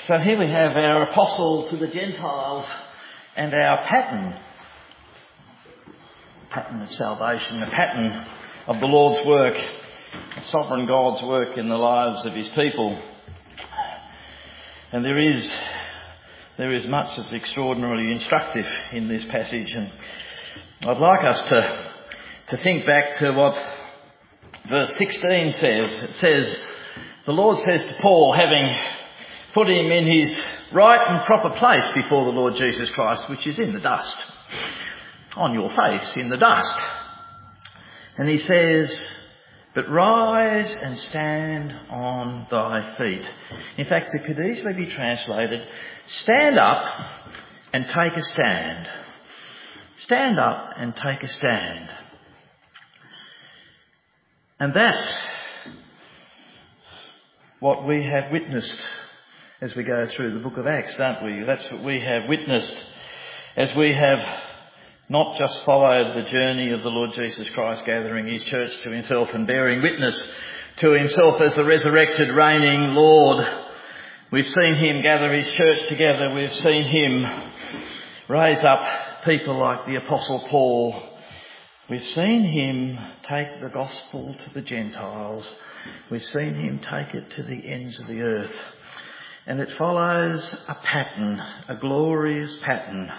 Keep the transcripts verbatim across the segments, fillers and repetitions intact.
So here we have our apostle to the Gentiles and our pattern. Pattern of salvation, the pattern of the Lord's work, sovereign God's work in the lives of his people. And there is, there is much that's extraordinarily instructive in this passage, and I'd like us to, to think back to what verse sixteen says. It says, the Lord says to Paul, having put him in his right and proper place before the Lord Jesus Christ, which is in the dust, on your face in the dust. And he says, but rise and stand on thy feet. In fact, it could easily be translated, stand up and take a stand. Stand up and take a stand. And that's what we have witnessed as we go through the book of Acts, don't we? That's what we have witnessed as we have not just followed the journey of the Lord Jesus Christ, gathering his church to himself and bearing witness to himself as the resurrected, reigning Lord. We've seen him gather his church together. We've seen him raise up people like the Apostle Paul. We've seen him take the gospel to the Gentiles. We've seen him take it to the ends of the earth. And it follows a pattern, a glorious pattern.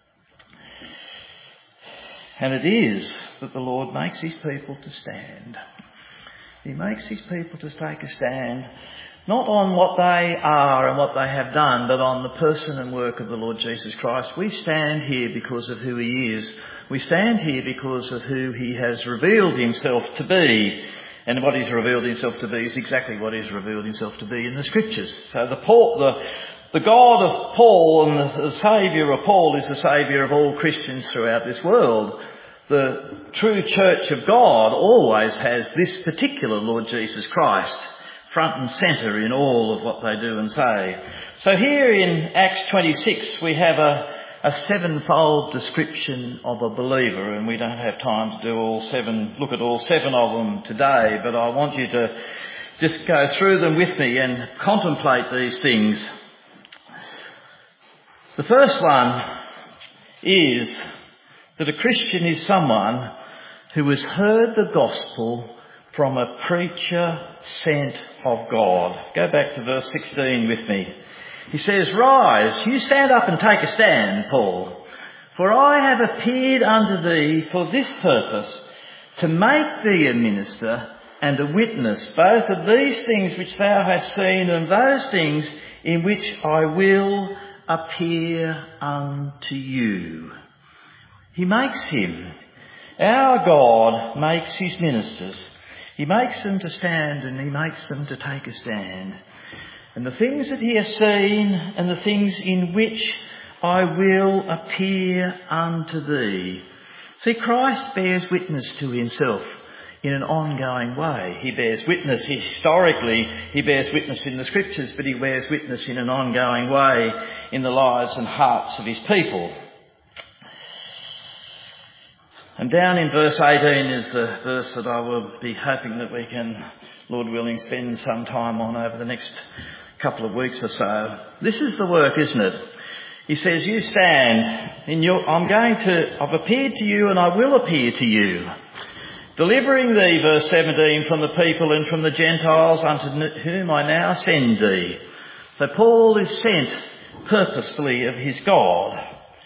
And it is that the Lord makes his people to stand. He makes his people to take a stand, not on what they are and what they have done, but on the person and work of the Lord Jesus Christ. We stand here because of who he is. We stand here because of who he has revealed himself to be. And what he's revealed himself to be is exactly what he's revealed himself to be in the Scriptures. So the Paul, the, the God of Paul and the, the Saviour of Paul is the Saviour of all Christians throughout this world. The true Church of God always has this particular Lord Jesus Christ front and centre in all of what they do and say. So here in Acts twenty-six we have a A sevenfold description of a believer, and we don't have time to do all seven, look at all seven of them today, but I want you to just go through them with me and contemplate these things. The first one is that a Christian is someone who has heard the gospel from a preacher sent of God. Go back to verse sixteen with me. He says, rise, you stand up and take a stand, Paul, for I have appeared unto thee for this purpose, to make thee a minister and a witness, both of these things which thou hast seen and those things in which I will appear unto you. He makes him, our God makes his ministers. He makes them to stand and he makes them to take a stand. And the things that he has seen and the things in which I will appear unto thee. See, Christ bears witness to himself in an ongoing way. He bears witness historically, he bears witness in the Scriptures, but he bears witness in an ongoing way in the lives and hearts of his people. And down in verse eighteen is the verse that I will be hoping that we can, Lord willing, spend some time on over the next couple of weeks or so. This is the work, isn't it? He says, you stand in your, I'm going to, I've appeared to you and I will appear to you, delivering thee, verse seventeen, from the people and from the Gentiles unto whom I now send thee. So Paul is sent purposefully of his God.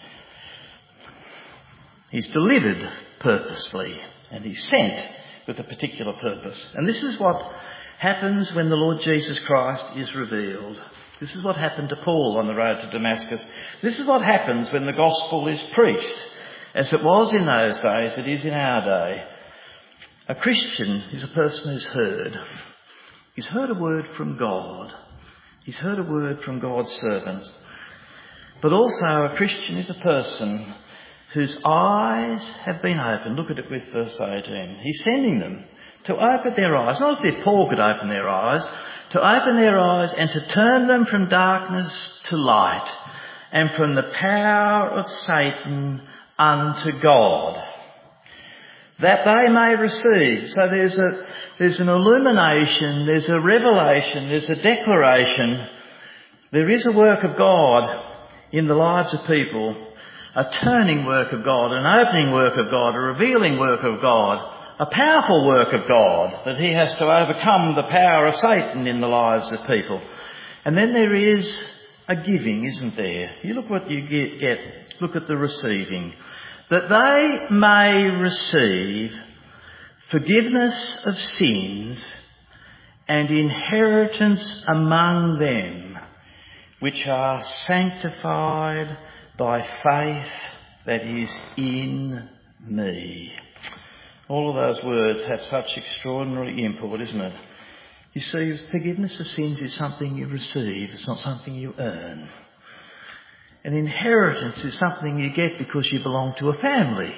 He's delivered purposefully and he's sent with a particular purpose. And this is what happens when the Lord Jesus Christ is revealed. This is what happened to Paul on the road to Damascus. This is what happens when the gospel is preached, as it was in those days, it is in our day. A Christian is a person who's heard. He's heard a word from God. He's heard a word from God's servants. But also a Christian is a person whose eyes have been opened. Look at it with verse eighteen. He's sending them to open their eyes, not as if Paul could open their eyes, to open their eyes and to turn them from darkness to light and from the power of Satan unto God, that they may receive. So there's a there's an illumination, there's a revelation, there's a declaration There is a work of God in the lives of people, a turning work of God, an opening work of God, a revealing work of God, a powerful work of God, that he has to overcome the power of Satan in the lives of people. And then there is a giving, isn't there? You look what you get, get look at the receiving. That they may receive forgiveness of sins and inheritance among them which are sanctified by faith that is in me. All of those words have such extraordinary import, isn't it? You see, forgiveness of sins is something you receive, it's not something you earn. An inheritance is something you get because you belong to a family.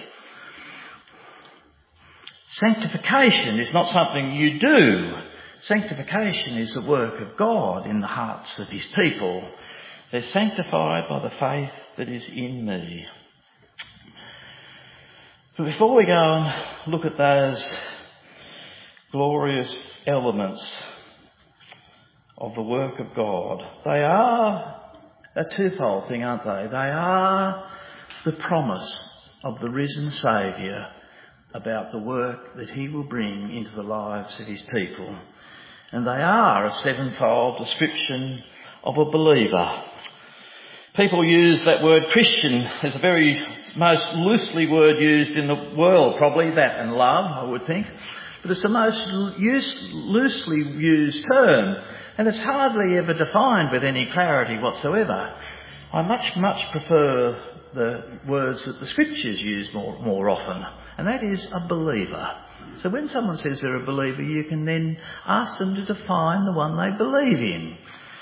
Sanctification is not something you do. Sanctification is the work of God in the hearts of his people. They're sanctified by the faith that is in me. But before we go and look at those glorious elements of the work of God, they are a twofold thing, aren't they? They are the promise of the risen Saviour about the work that he will bring into the lives of his people. And they are a sevenfold description of a believer. People use that word Christian as a very most loosely word used in the world, probably, that and love, I would think. But it's the most use, loosely used term, and it's hardly ever defined with any clarity whatsoever. I much, much prefer the words that the Scriptures use more, more often, and that is a believer. So when someone says they're a believer, you can then ask them to define the one they believe in.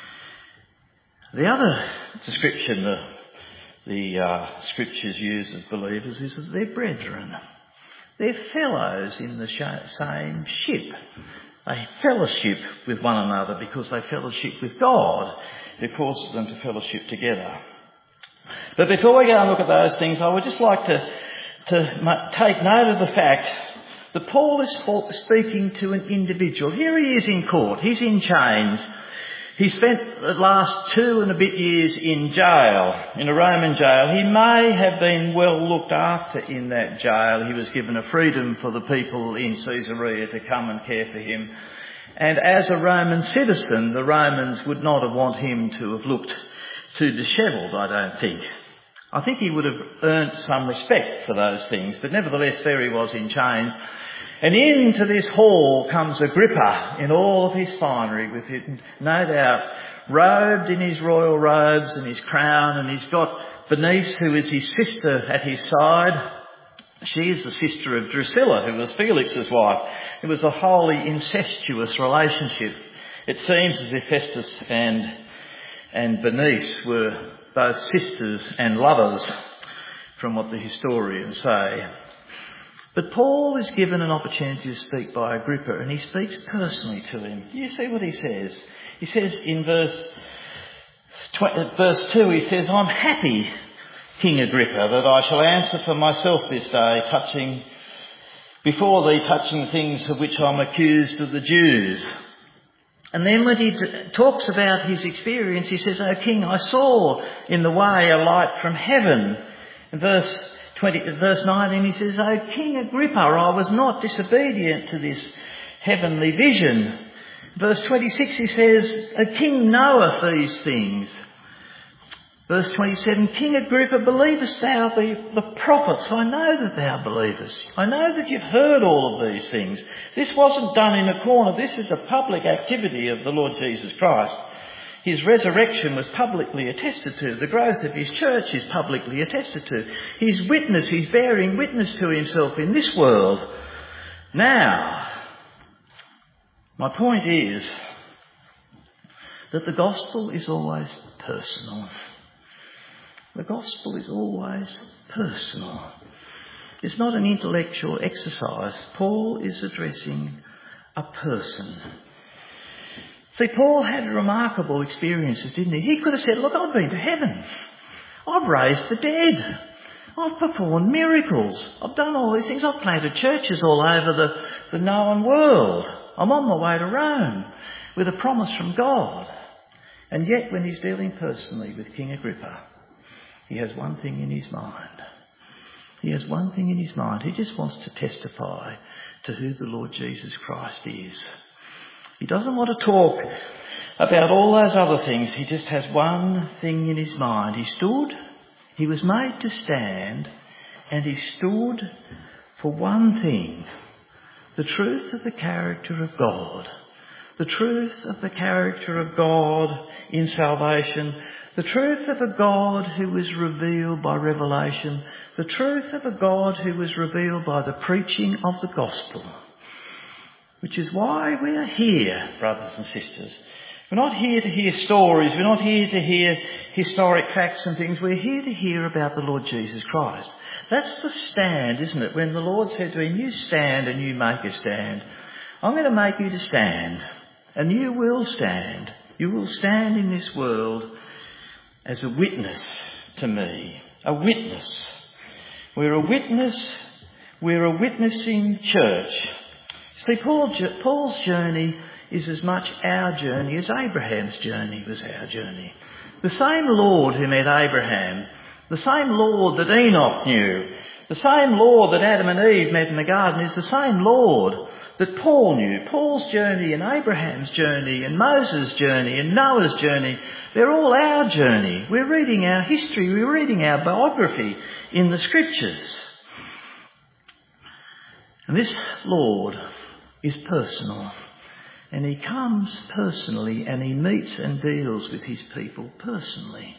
The other description the, the uh, Scriptures use as believers is that they're brethren. They're fellows in the sh- same ship. They fellowship with one another because they fellowship with God, who causes them to fellowship together. But before we go and look at those things, I would just like to, to take note of the fact that Paul is speaking to an individual. Here he is in court. He's in chains. He spent the last two and a bit years in jail, in a Roman jail. He may have been well looked after in that jail. He was given a freedom for the people in Caesarea to come and care for him. And as a Roman citizen, the Romans would not have wanted him to have looked too dishevelled, I don't think. I think he would have earned some respect for those things, but nevertheless there he was in chains. And into this hall comes Agrippa in all of his finery, with it, no doubt, robed in his royal robes and his crown, and he's got Bernice, who is his sister, at his side. She is the sister of Drusilla, who was Felix's wife. It was a wholly incestuous relationship. It seems as if Festus and, and Bernice were both sisters and lovers, from what the historians say. But Paul is given an opportunity to speak by Agrippa, and he speaks personally to him. Do you see what he says? He says in verse, verse two, he says, I'm happy, King Agrippa, that I shall answer for myself this day, touching before thee touching things for which I'm accused of the Jews. And then when he t- talks about his experience, he says, O King, I saw in the way a light from heaven. In verse twenty, verse nineteen, he says, O King Agrippa, I was not disobedient to this heavenly vision. Verse twenty-six, he says, O King knoweth these things. Verse twenty-seven, King Agrippa, believest thou the, the prophets? I know that thou believest. I know that you've heard all of these things. This wasn't done in a corner. This is a public activity of the Lord Jesus Christ. His resurrection was publicly attested to. The growth of his church is publicly attested to. His witness, he's bearing witness to himself in this world. Now, my point is that the gospel is always personal. The gospel is always personal. It's not an intellectual exercise. Paul is addressing a person. See, Paul had remarkable experiences, didn't he? He could have said, look, I've been to heaven. I've raised the dead. I've performed miracles. I've done all these things. I've planted churches all over the, the known world. I'm on my way to Rome with a promise from God. And yet when he's dealing personally with King Agrippa, he has one thing in his mind. He has one thing in his mind. He just wants to testify to who the Lord Jesus Christ is. He doesn't want to talk about all those other things. He just has one thing in his mind. He stood, he was made to stand, and he stood for one thing: the truth of the character of God. The truth of the character of God in salvation. The truth of a God who was revealed by revelation. The truth of a God who was revealed by the preaching of the gospel. Which is why we are here, brothers and sisters. We're not here to hear stories. We're not here to hear historic facts and things. We're here to hear about the Lord Jesus Christ. That's the stand, isn't it? When the Lord said to him, you stand and you make a stand. I'm going to make you to stand. And you will stand. You will stand in this world as a witness to me. A witness. We're a witness. We're a witnessing church. See, Paul, Paul's journey is as much our journey as Abraham's journey was our journey. The same Lord who met Abraham, the same Lord that Enoch knew, the same Lord that Adam and Eve met in the garden is the same Lord that Paul knew. Paul's journey and Abraham's journey and Moses' journey and Noah's journey, they're all our journey. We're reading our history, we're reading our biography in the scriptures. And this Lord is personal. And he comes personally and he meets and deals with his people personally.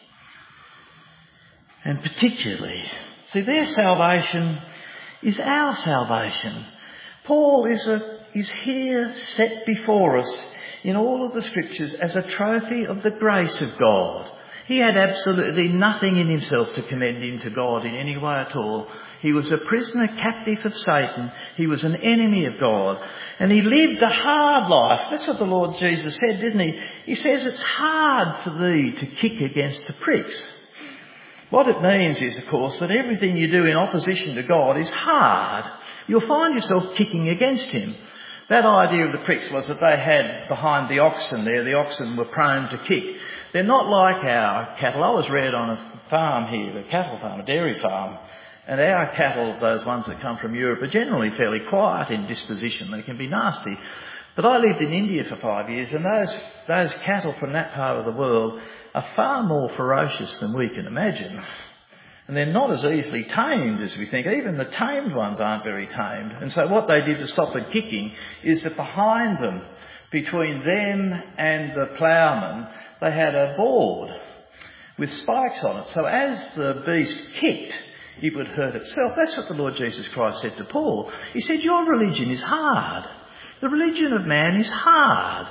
And particularly, see, their salvation is our salvation. Paul is, a, is here set before us in all of the scriptures as a trophy of the grace of God. He had absolutely nothing in himself to commend him to God in any way at all. He was a prisoner captive of Satan. He was an enemy of God. And he lived a hard life. That's what the Lord Jesus said, didn't he? He says it's hard for thee to kick against the pricks. What it means is, of course, that everything you do in opposition to God is hard. You'll find yourself kicking against him. That idea of the pricks was that they had behind the oxen there, the oxen were prone to kick. They're not like our cattle. I was reared on a farm here, a cattle farm, a dairy farm. And our cattle, those ones that come from Europe, are generally fairly quiet in disposition. They can be nasty. But I lived in India for five years, and those, those cattle from that part of the world are far more ferocious than we can imagine. And they're not as easily tamed as we think. Even the tamed ones aren't very tamed. And so what they did to stop the kicking is that behind them, between them and the ploughman, they had a board with spikes on it. So as the beast kicked, it would hurt itself. That's what the Lord Jesus Christ said to Paul. He said, your religion is hard. The religion of man is hard.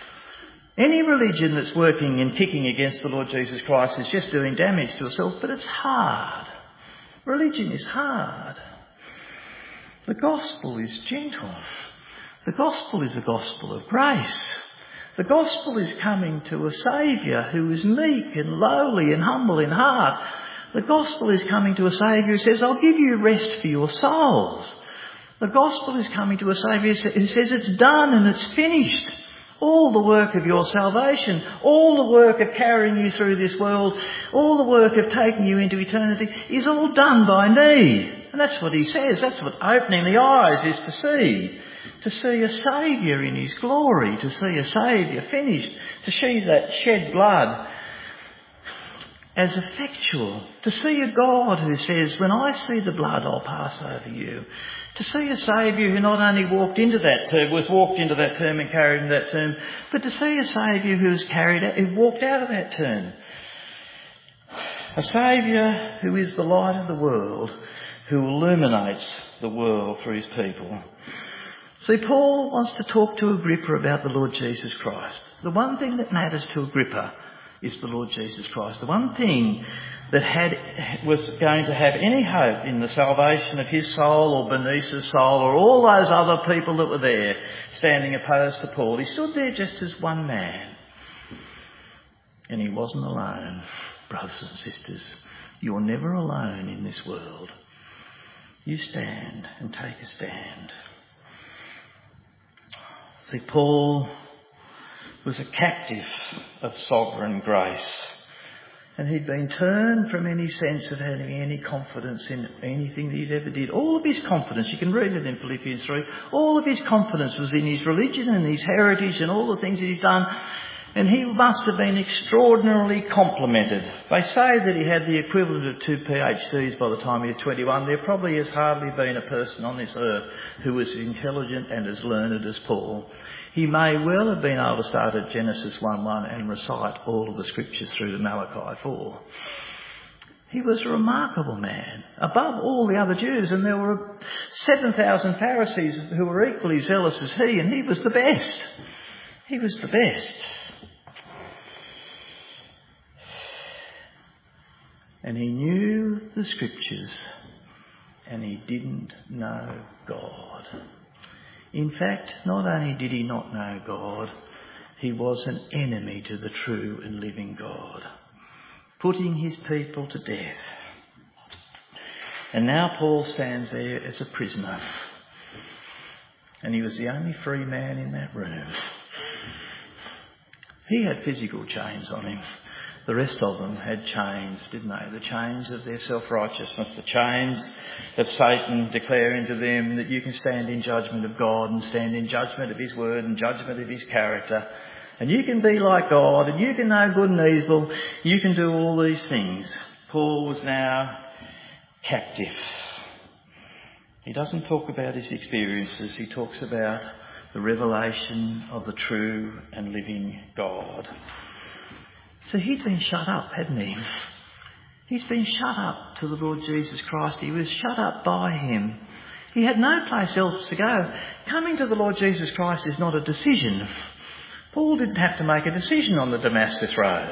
Any religion that's working and kicking against the Lord Jesus Christ is just doing damage to itself, but it's hard. Religion is hard. The gospel is gentle. The gospel is a gospel of grace. The gospel is coming to a Saviour who is meek and lowly and humble in heart. The gospel is coming to a Saviour who says, I'll give you rest for your souls. The gospel is coming to a Saviour who says it's done and it's finished. All the work of your salvation, all the work of carrying you through this world, all the work of taking you into eternity is all done by me. And that's what he says. That's what opening the eyes is to see. To see a Saviour in his glory, to see a Saviour finished, to see that shed blood as effectual, to see a God who says, when I see the blood, I'll pass over you. To see a Saviour who not only walked into that tomb, was walked into that tomb and carried into that tomb, but to see a Saviour who was carried out, who walked out of that tomb. A Saviour who is the light of the world, who illuminates the world for his people. See, Paul wants to talk to Agrippa about the Lord Jesus Christ. The one thing that matters to Agrippa is the Lord Jesus Christ. The one thing that had was going to have any hope in the salvation of his soul or Bernice's soul or all those other people that were there standing opposed to Paul. He stood there just as one man. And he wasn't alone, brothers and sisters. You're never alone in this world. You stand and take a stand. See, Paul was a captive of sovereign grace. And he'd been turned from any sense of having any confidence in anything that he'd ever did. All of his confidence, you can read it in Philippians three, all of his confidence was in his religion and his heritage and all the things that he's done. And he must have been extraordinarily complimented. They say that he had the equivalent of two PhDs by the time he was twenty-one. There probably has hardly been a person on this earth who was as intelligent and as learned as Paul. He may well have been able to start at Genesis one one and recite all of the scriptures through to Malachi four. He was a remarkable man, above all the other Jews, and there were seven thousand Pharisees who were equally zealous as he, and he was the best. He was the best. And he knew the scriptures, and he didn't know God. In fact, not only did he not know God, he was an enemy to the true and living God, putting his people to death. And now Paul stands there as a prisoner, and he was the only free man in that room. He had physical chains on him. The rest of them had chains, didn't they? The chains of their self-righteousness, the chains of Satan declaring to them that you can stand in judgment of God and stand in judgment of his word and judgment of his character. And you can be like God and you can know good and evil. You can do all these things. Paul was now captive. He doesn't talk about his experiences. He talks about the revelation of the true and living God. So he'd been shut up, hadn't he? He's been shut up to the Lord Jesus Christ. He was shut up by him. He had no place else to go. Coming to the Lord Jesus Christ is not a decision. Paul didn't have to make a decision on the Damascus road.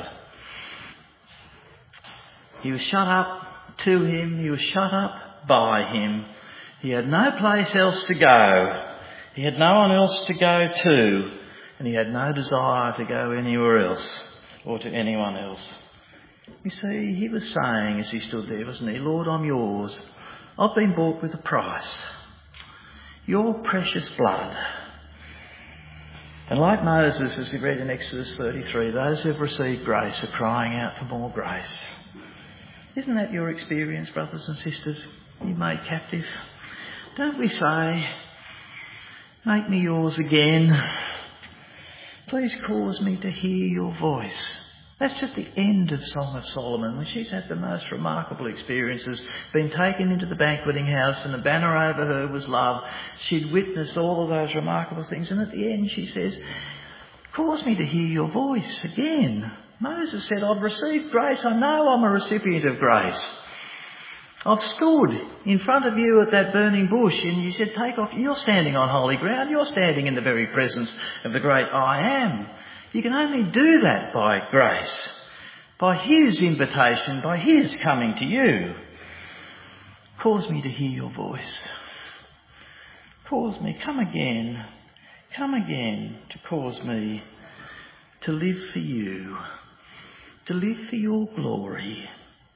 He was shut up to him. He was shut up by him. He had no place else to go. He had no one else to go to. And he had no desire to go anywhere else or to anyone else. You see, he was saying as he stood there, wasn't he? Lord, I'm yours. I've been bought with a price. Your precious blood. And like Moses, as we read in Exodus thirty-three, those who have received grace are crying out for more grace. Isn't that your experience, brothers and sisters? You made captive. Don't we say, make me yours again. Please cause me to hear your voice. That's at the end of Song of Solomon, when she's had the most remarkable experiences, been taken into the banqueting house and the banner over her was love. She'd witnessed all of those remarkable things, and at the end she says, cause me to hear your voice again. Moses said, I've received grace. I know I'm a recipient of grace. I've stood in front of you at that burning bush and you said, take off. You're standing on holy ground. You're standing in the very presence of the great I am. You can only do that by grace, by his invitation, by his coming to you. Cause me to hear your voice. Cause me, come again, come again to cause me to live for you, to live for your glory.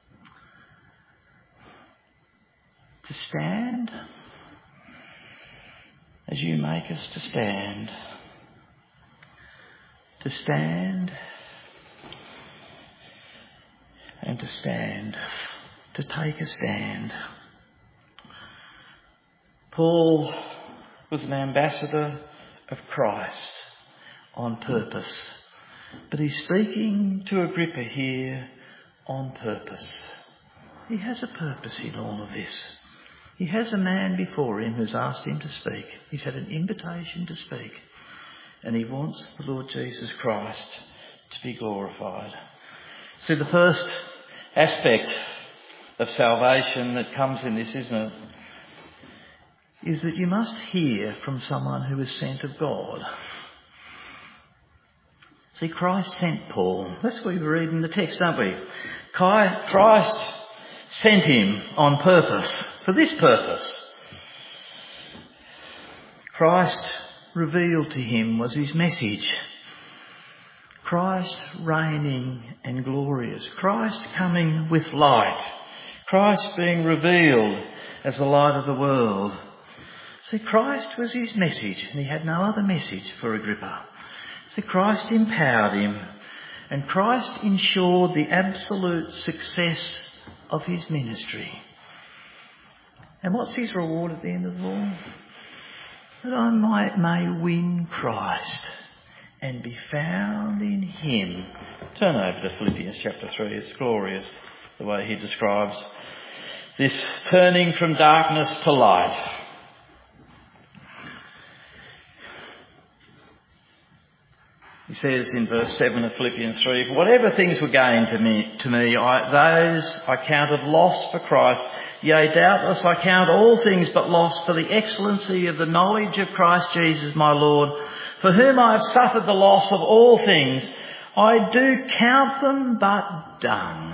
To stand as you make us to stand. To stand and to stand. To take a stand. Paul was an ambassador of Christ on purpose. But he's speaking to Agrippa here on purpose. He has a purpose in all of this. He has a man before him who's asked him to speak. He's had an invitation to speak. And he wants the Lord Jesus Christ to be glorified. So the first aspect of salvation that comes in this, isn't it, is that you must hear from someone who is sent of God. See, Christ sent Paul. That's what we read in the text, don't we? Christ sent him on purpose, for this purpose. Christ revealed to him was his message. Christ reigning and glorious. Christ coming with light. Christ being revealed as the light of the world. See, Christ was his message, and he had no other message for Agrippa. See, Christ empowered him, and Christ ensured the absolute success of his ministry. And what's his reward at the end of the all? That I might may win Christ and be found in him. Turn over to Philippians chapter three. It's glorious the way he describes this turning from darkness to light. He says in verse seven of Philippians three, "For whatever things were gained to me, to me I, those I counted loss for Christ. Yea, doubtless I count all things but loss for the excellency of the knowledge of Christ Jesus my Lord, for whom I have suffered the loss of all things. I do count them but dung."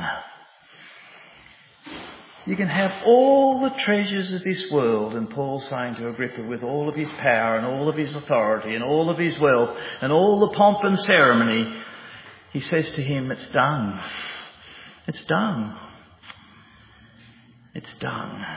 You can have all the treasures of this world, and Paul's saying to Agrippa, with all of his power and all of his authority and all of his wealth and all the pomp and ceremony, he says to him, it's done. It's done. It's done.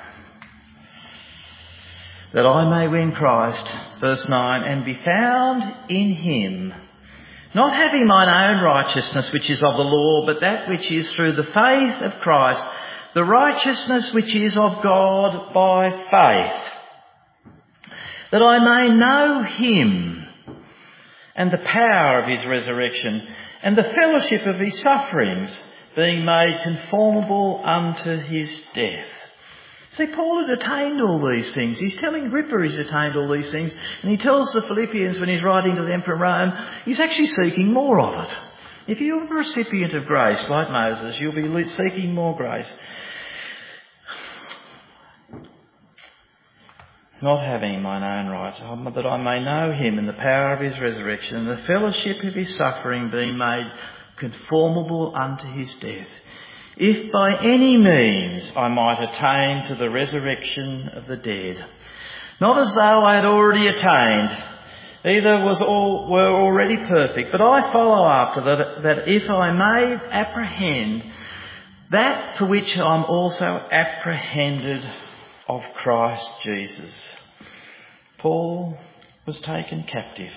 That I may win Christ, verse nine, and be found in him, not having mine own righteousness which is of the law, but that which is through the faith of Christ, the righteousness which is of God by faith, that I may know him and the power of his resurrection and the fellowship of his sufferings, being made conformable unto his death. See, Paul had attained all these things. He's telling Agrippa he's attained all these things, and he tells the Philippians when he's writing to the Emperor Rome, he's actually seeking more of it. If you're a recipient of grace like Moses, you'll be seeking more grace. Not having mine own right, that I may know him and the power of his resurrection and the fellowship of his suffering, being made conformable unto his death, if by any means I might attain to the resurrection of the dead. Not as though I had already attained, either was all, were already perfect, but I follow after that, that if I may apprehend that for which I'm also apprehended of Christ Jesus. Paul was taken captive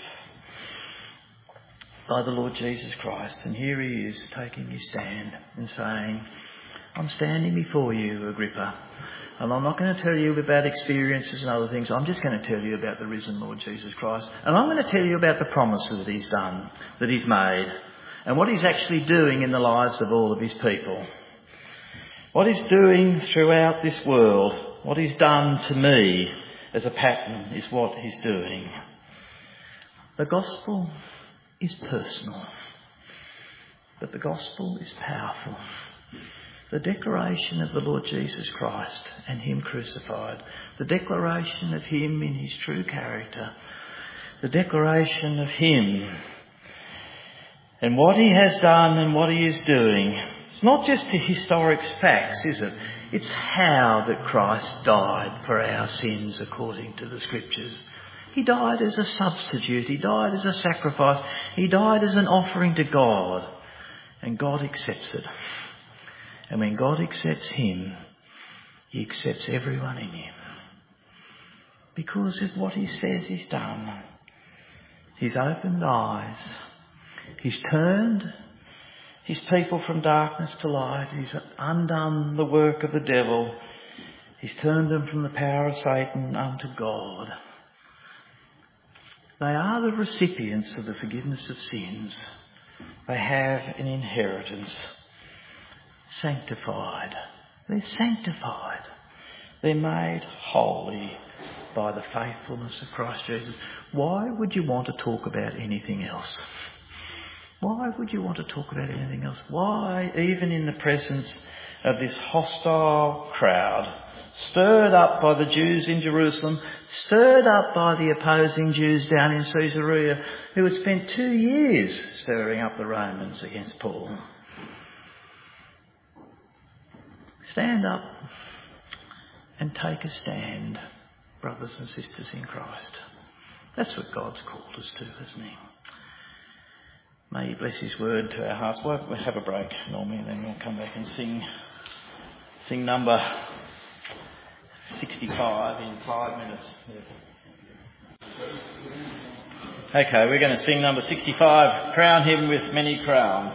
by the Lord Jesus Christ, and here he is taking his stand and saying, I'm standing before you, Agrippa, and I'm not going to tell you about experiences and other things. I'm just going to tell you about the risen Lord Jesus Christ, and I'm going to tell you about the promises that he's done, that he's made, and what he's actually doing in the lives of all of his people. What he's doing throughout this world, what he's done to me as a pattern, is what he's doing. The gospel is personal, but the gospel is powerful. The declaration of the Lord Jesus Christ and him crucified, the declaration of him in his true character, the declaration of him and what he has done and what he is doing. It's not just the historic facts, is it? It's how that Christ died for our sins according to the Scriptures. He died as a substitute. He died as a sacrifice. He died as an offering to God. And God accepts it. And when God accepts him, he accepts everyone in him. Because of what he says he's done. He's opened eyes. He's turned his people from darkness to light. He's undone the work of the devil. He's turned them from the power of Satan unto God. They are the recipients of the forgiveness of sins. They have an inheritance. Sanctified. They're sanctified. They're made holy by the faithfulness of Christ Jesus. Why would you want to talk about anything else? Why would you want to talk about anything else? Why, even in the presence of this hostile crowd, stirred up by the Jews in Jerusalem, stirred up by the opposing Jews down in Caesarea, who had spent two years stirring up the Romans against Paul? Stand up and take a stand, brothers and sisters in Christ. That's what God's called us to, isn't he? May he bless his word to our hearts. We'll have a break normally, and then we'll come back and sing sing number sixty-five in five minutes. Okay, we're going to sing number sixty-five, Crown Him with Many Crowns.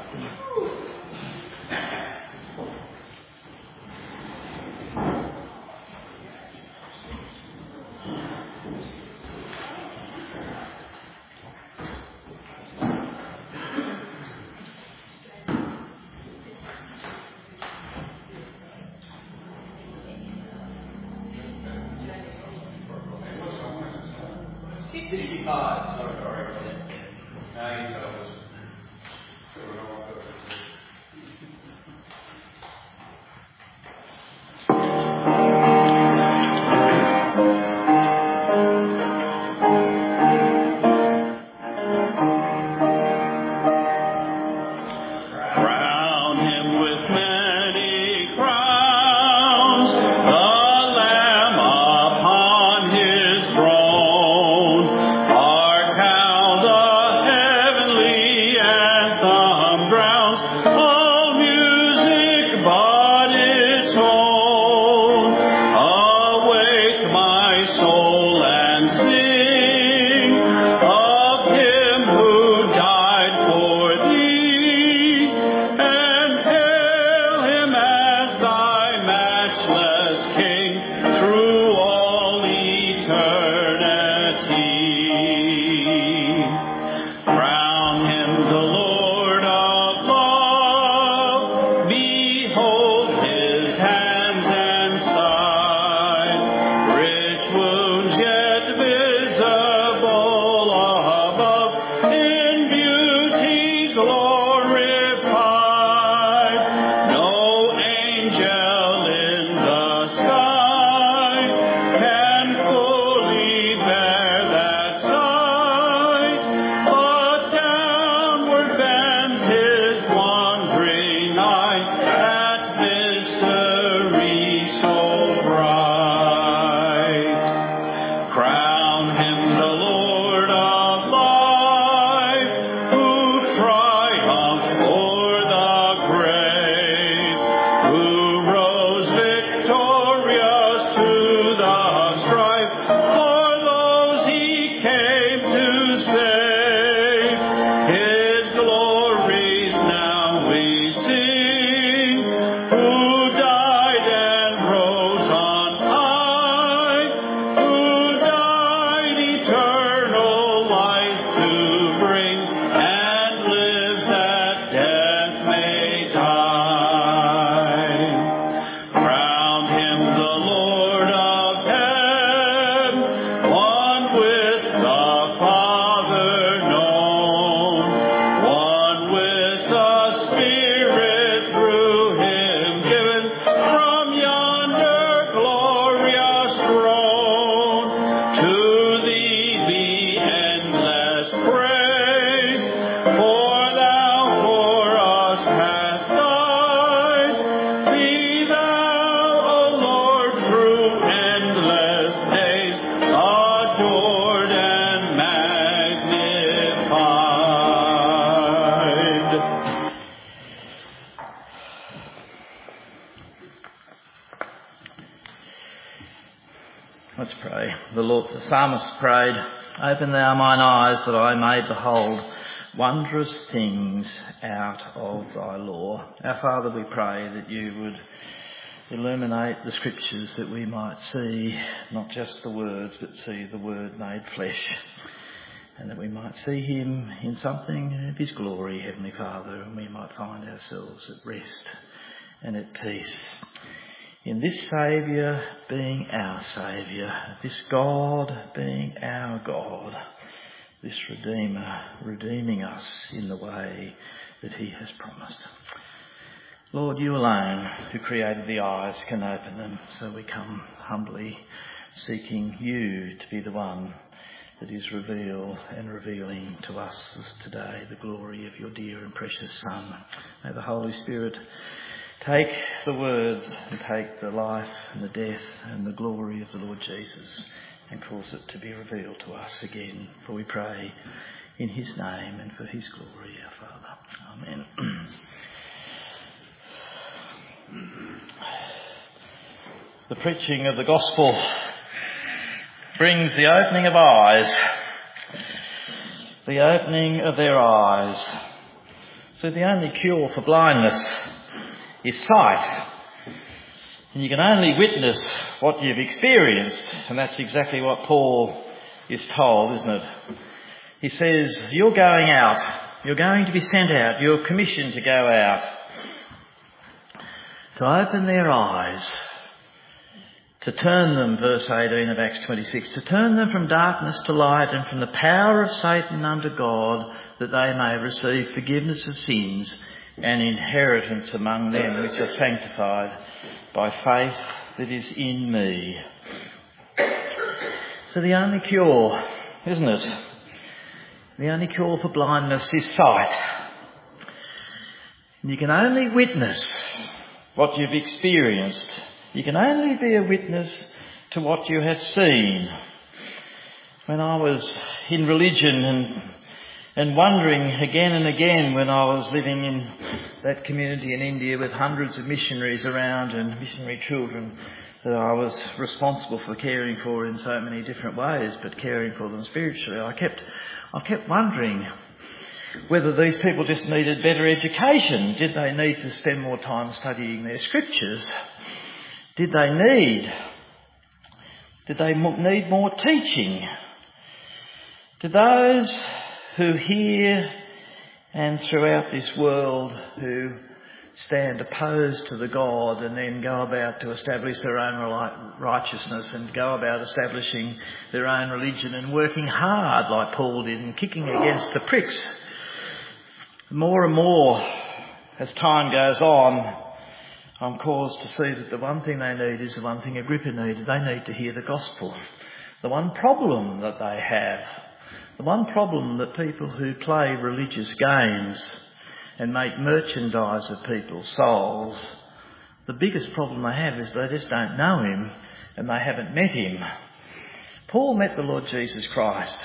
sixty-five, sorry, sorry. Now you tell us. Let's pray. The Lord, the psalmist prayed, "Open thou mine eyes that I may behold wondrous things out of thy law." Our Father, we pray that you would illuminate the scriptures that we might see not just the words but see the word made flesh, and that we might see him in something of his glory, Heavenly Father, and we might find ourselves at rest and at peace in this Saviour being our Saviour, this God being our God, this Redeemer redeeming us in the way that he has promised. Lord, you alone who created the eyes can open them, so we come humbly seeking you to be the one that is revealed and revealing to us today the glory of your dear and precious Son. May the Holy Spirit take the words and take the life and the death and the glory of the Lord Jesus and cause it to be revealed to us again. For we pray in his name and for his glory, our Father. Amen. The preaching of the gospel brings the opening of eyes. the opening of their eyes. So the only cure for blindness is sight. And you can only witness what you've experienced. And that's exactly what Paul is told, isn't it? He says, you're going out. You're going to be sent out. You're commissioned to go out. To open their eyes. To turn them, verse eighteen of Acts twenty-six, to turn them from darkness to light and from the power of Satan unto God, that they may receive forgiveness of sins and inheritance among them which are sanctified by faith that is in me. So the only cure, isn't it? The only cure for blindness is sight. And you can only witness what you've experienced. You can only be a witness to what you have seen. When I was in religion and and wondering again and again when I was living in that community in India with hundreds of missionaries around and missionary children that I was responsible for caring for in so many different ways, but caring for them spiritually, I kept I kept wondering whether these people just needed better education. Did they need to spend more time studying their scriptures? Did they need, did they need more teaching? To those who hear and throughout this world who stand opposed to the God and then go about to establish their own righteousness and go about establishing their own religion and working hard like Paul did and kicking against the pricks. More and more as time goes on, I'm caused to see that the one thing they need is the one thing Agrippa needed. They need to hear the gospel. The one problem that they have, the one problem that people who play religious games and make merchandise of people's souls, the biggest problem they have is they just don't know him and they haven't met him. Paul met the Lord Jesus Christ.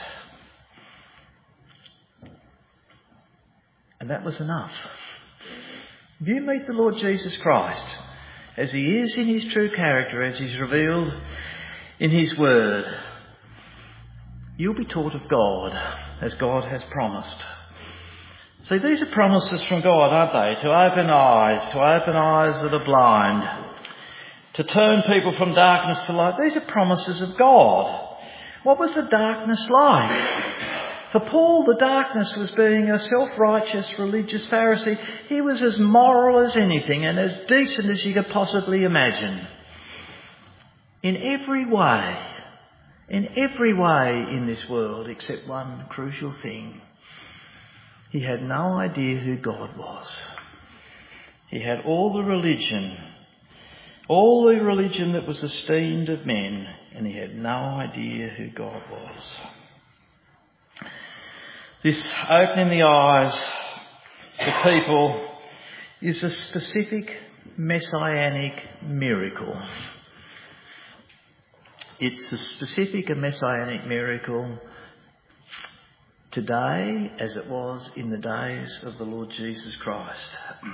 And that was enough. If you meet the Lord Jesus Christ as he is in his true character, as he's revealed in his word, you'll be taught of God as God has promised. See, these are promises from God, aren't they? To open eyes, to open eyes that are blind, to turn people from darkness to light. These are promises of God. What was the darkness like? For Paul, the darkness was being a self-righteous religious Pharisee. He was as moral as anything and as decent as you could possibly imagine. In every way, in every way in this world, except one crucial thing. He had no idea who God was. He had all the religion, all the religion that was esteemed of men, and he had no idea who God was. This opening the eyes to people is a specific messianic miracle. It's a specific and messianic miracle today as it was in the days of the Lord Jesus Christ.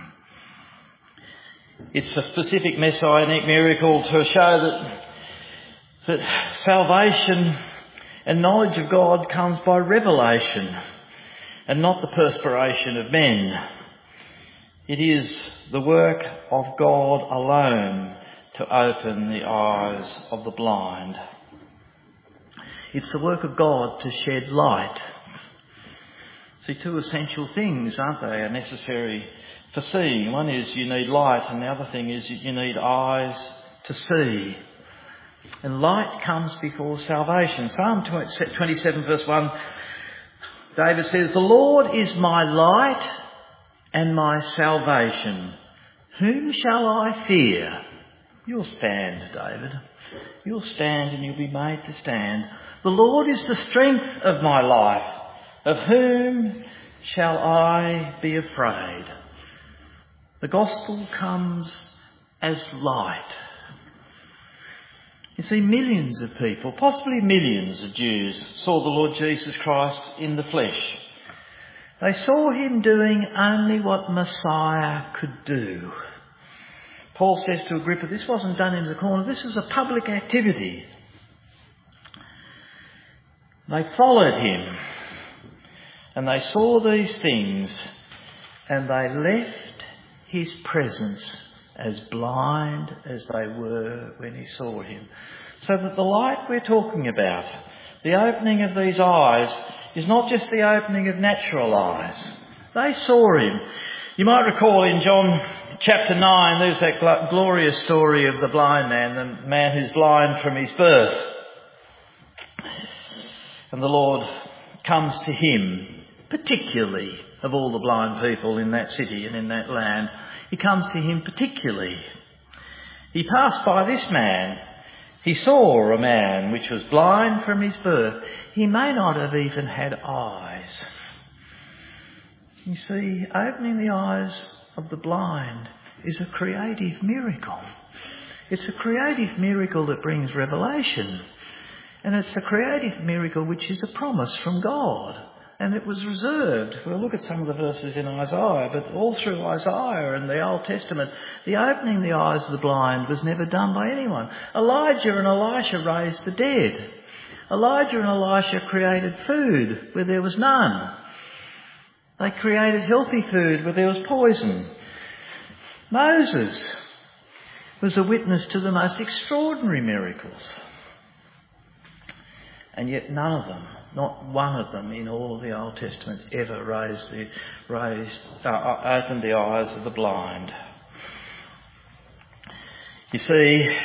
It's a specific messianic miracle to show that, that salvation and knowledge of God comes by revelation and not the perspiration of men. It is the work of God alone to open the eyes of the blind. It's the work of God to shed light. See, two essential things, aren't they, are necessary for seeing. One is you need light, and the other thing is you need eyes to see. And light comes before salvation. Psalm twenty-seven verse one, David says, "The Lord is my light and my salvation. Whom shall I fear?" You'll stand, David. You'll stand and you'll be made to stand. "The Lord is the strength of my life. Of whom shall I be afraid?" The gospel comes as light. You see, millions of people, possibly millions of Jews, saw the Lord Jesus Christ in the flesh. They saw him doing only what Messiah could do. Paul says to Agrippa, this wasn't done in the corner, this was a public activity. They followed him. And they saw these things, and they left his presence as blind as they were when he saw him. So that the light we're talking about, the opening of these eyes, is not just the opening of natural eyes. They saw him. You might recall in John chapter nine, there's that gl- glorious story of the blind man, the man who's blind from his birth. And the Lord comes to him, particularly of all the blind people in that city and in that land. He comes to him particularly. He passed by this man. He saw a man which was blind from his birth. He may not have even had eyes. You see, opening the eyes of the blind is a creative miracle. It's a creative miracle that brings revelation. And it's a creative miracle which is a promise from God. And it was reserved. We'll look at some of the verses in Isaiah, but all through Isaiah and the Old Testament, the opening the eyes of the blind was never done by anyone. Elijah and Elisha raised the dead. Elijah and Elisha created food where there was none. They created healthy food where there was poison. Moses was a witness to the most extraordinary miracles. And yet none of them, not one of them in all of the Old Testament ever raised the, raised, uh, opened the eyes of the blind. You see,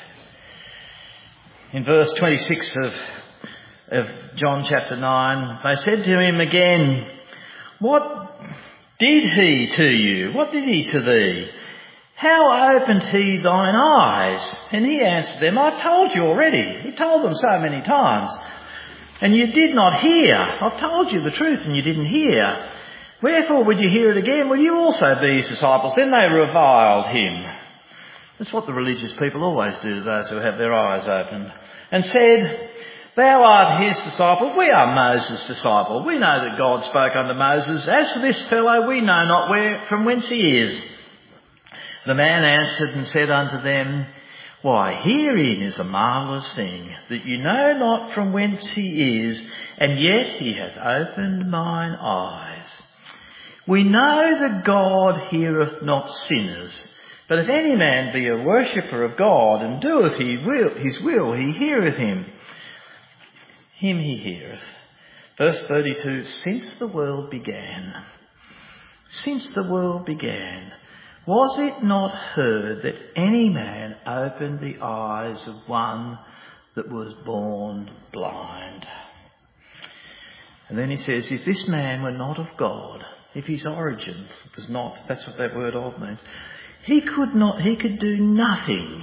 in verse twenty-six of, of John chapter nine, they said to him again, "What did he to you? What did he to thee? How opened he thine eyes?" And he answered them, "I've told you already." He told them so many times. "And you did not hear. I've told you the truth and you didn't hear. Wherefore would you hear it again? Will you also be his disciples?" Then they reviled him. That's what the religious people always do to those who have their eyes opened. And said, "Thou art his disciple. We are Moses' disciple. We know that God spoke unto Moses. As for this fellow, we know not where from whence he is." The man answered and said unto them, "Why, herein is a marvellous thing, that you know not from whence he is, and yet he hath opened mine eyes. We know that God heareth not sinners, but if any man be a worshipper of God, and doeth he will, his will, he heareth him. Him he heareth." Verse thirty-two, since the world began, since the world began, was it not heard that any man opened the eyes of one that was born blind? And then he says, if this man were not of God, if his origin was not, that's what that word "of" means, he could not, he could do nothing.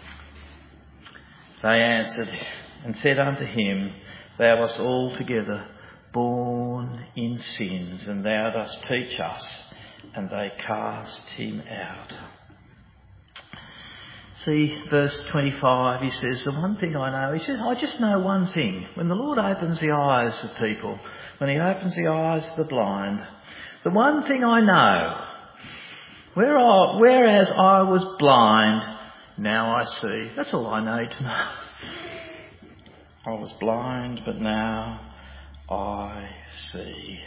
They answered and said unto him, "Thou wast altogether born in sins, and thou dost teach us." And they cast him out. See, verse twenty-five, he says, the one thing I know, he says, I just know one thing. When the Lord opens the eyes of people, when he opens the eyes of the blind, the one thing I know, where I, whereas I was blind, now I see. That's all I need to know. I was blind, but now I see.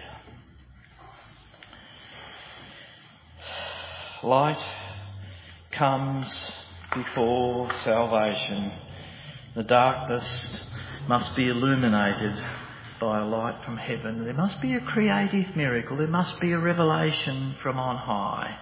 Light comes before salvation. The darkness must be illuminated by a light from heaven. There must be a creative miracle. There must be a revelation from on high.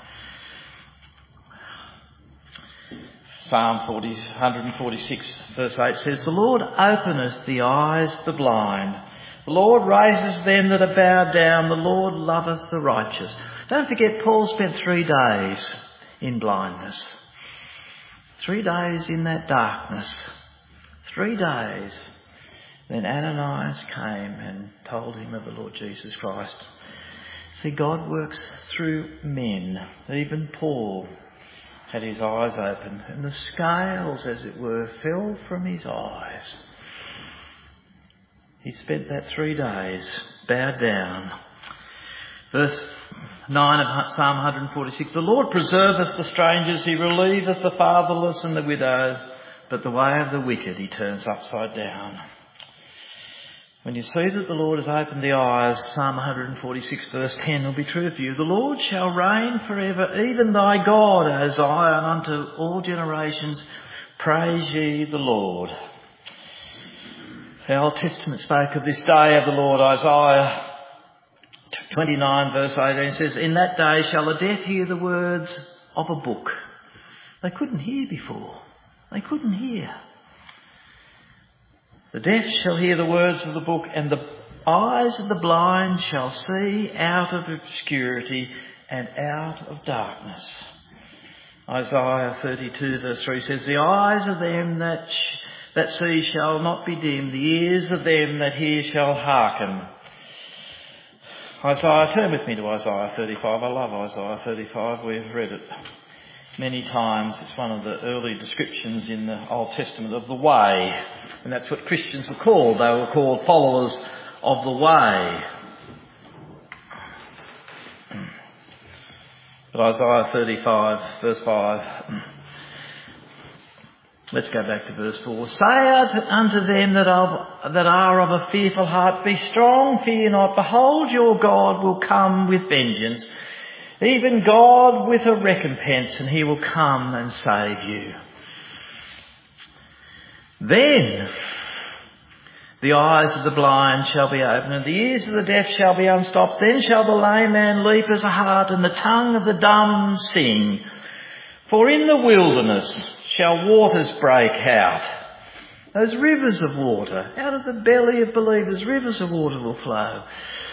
Psalm one forty-six verse eight says, "The Lord openeth the eyes of the blind. The Lord raises them that are bowed down. The Lord loveth the righteous." Don't forget, Paul spent three days in blindness. Three days in that darkness. Three days. Then Ananias came and told him of the Lord Jesus Christ. See, God works through men. Even Paul had his eyes open, and the scales, as it were, fell from his eyes. He spent that three days bowed down. Verse nine of Psalm one forty-six, "The Lord preserveth the strangers, he relieveth the fatherless and the widow, but the way of the wicked he turns upside down." When you see that the Lord has opened the eyes, Psalm one forty-six verse ten will be true of you. The Lord shall reign forever, even thy God, O Zion, unto all generations. Praise ye the Lord. The Old Testament spoke of this day of the Lord. Isaiah twenty-nine verse eighteen says, in that day shall the deaf hear the words of a book. They couldn't hear before. They couldn't hear. The deaf shall hear the words of the book, and the eyes of the blind shall see out of obscurity and out of darkness. Isaiah thirty-two verse three says, the eyes of them that sh- that see shall not be dim, the ears of them that hear shall hearken. Isaiah, turn with me to Isaiah thirty-five. I love Isaiah thirty-five. We've read it many times. It's one of the early descriptions in the Old Testament of the way. And that's what Christians were called. They were called followers of the way. But Isaiah thirty-five verse five. Let's go back to verse four. Say unto them that are, that are of a fearful heart, be strong, fear not. Behold, your God will come with vengeance, even God with a recompense, and he will come and save you. Then the eyes of the blind shall be opened, and the ears of the deaf shall be unstopped. Then shall the lame man leap as a hart, and the tongue of the dumb sing. For in the wilderness shall waters break out. Those rivers of water, out of the belly of believers, rivers of water will flow.